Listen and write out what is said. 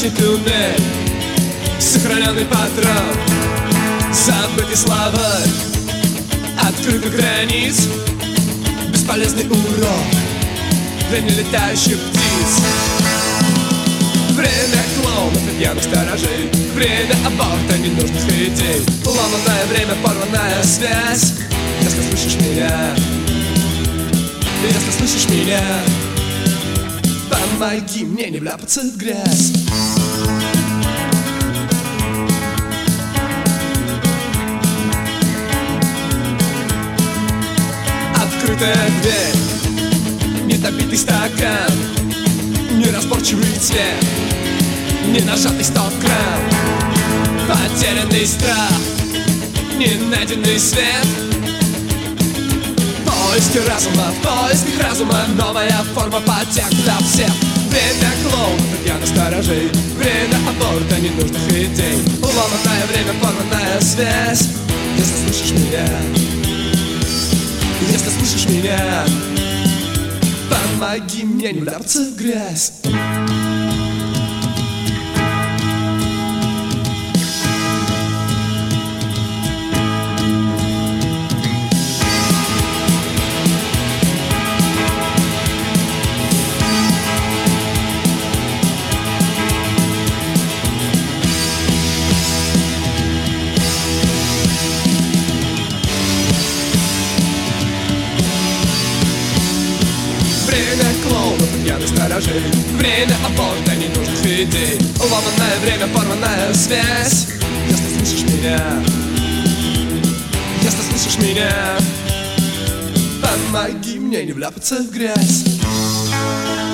бесконечный туннель, сохраненный патрон, забытый словарь открытых границ, бесполезный урок для нелетающих птиц. Время клоунов и пьяных сторожей, время аборта ненужных идей, ломаное время, порванная связь. Если слышишь меня, если слышишь меня, помоги мне не вляпаться в грязь. Открытая дверь, недопитый стакан, неразборчивый цвет, не нажатый стоп-кран, потерянный страх, не найденный свет. В поисках разума, новая форма потек для всех. Время клоунов и пьяных сторожей, время аборта ненужных идей, ломаное время, порванная связь. Если слышишь меня, если слышишь меня, помоги мне не вляпаться в грязь. Время клоунов и пьяных сторожей, время аборта ненужных идей, ломаное время, порванная связь. Если слышишь меня, если слышишь меня, помоги мне не вляпаться в грязь.